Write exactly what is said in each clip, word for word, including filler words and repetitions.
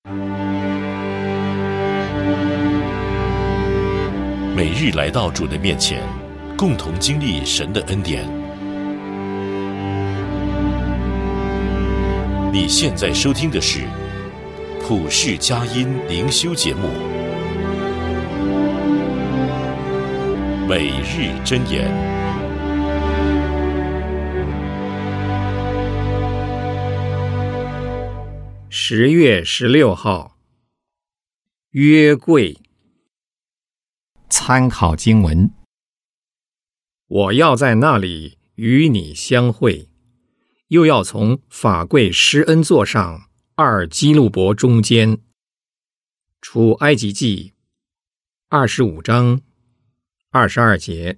每日来到主的面前，共同经历神的恩典。你现在收听的是普世佳音灵修节目，每日箴言。 十月十六号，约柜。参考经文：我要在那里与你相会，又要从法柜施恩座上二基路伯中间。出埃及记二十五章二十二节。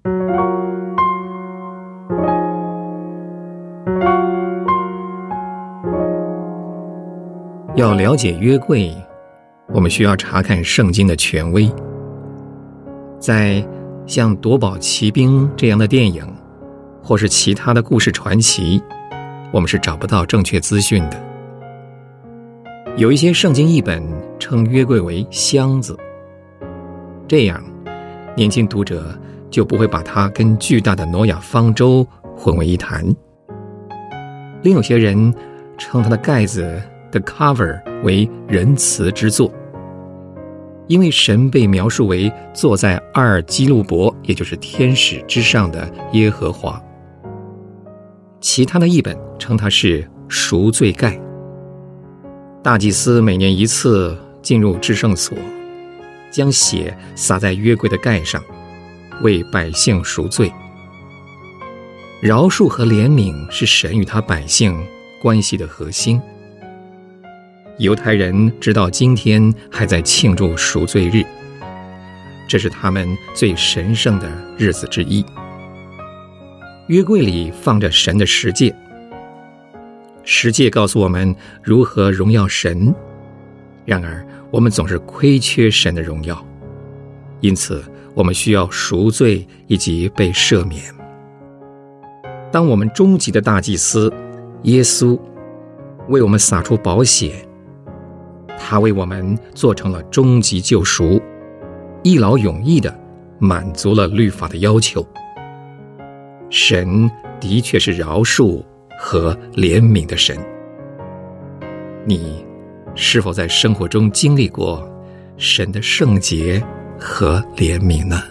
要了解约柜，我们需要查看圣经的权威。在像夺宝奇兵这样的电影，或是其他的故事传奇，我们是找不到正确资讯的。有一些圣经译本称约柜为箱子，这样年轻读者就不会把它跟巨大的挪亚方舟混为一谈。另有些人称它的盖子的 cover 为仁慈之座，因为神被描述为坐在二基路伯，也就是天使之上的耶和华。其他的译本称它是赎罪盖。大祭司每年一次进入至圣所，将血洒在约柜的盖上，为百姓赎罪。饶恕和怜悯是神与他百姓关系的核心。犹太人直到今天还在庆祝赎罪日，这是他们最神圣的日子之一。约柜里放着神的十诫，十诫告诉我们如何荣耀神，然而我们总是亏缺神的荣耀，因此我们需要赎罪以及被赦免。当我们终极的大祭司耶稣为我们洒出宝血，他为我们做成了终极救赎，一劳永逸地满足了律法的要求。神的确是饶恕和怜悯的神。你是否在生活中经历过神的圣洁和怜悯呢？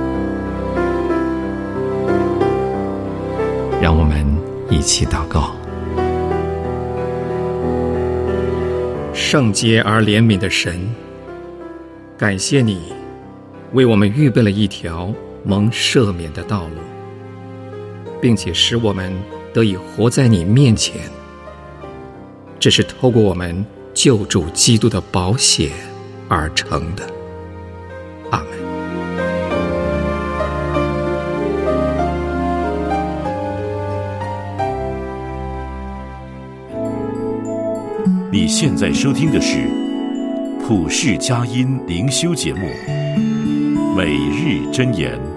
让我们一起祷告。圣洁而怜悯的神，感谢你为我们预备了一条蒙赦免的道路，并且使我们得以活在你面前。这是透过我们救主基督的宝血而成的。阿们。 你现在收听的是普世佳音灵修节目，每日箴言。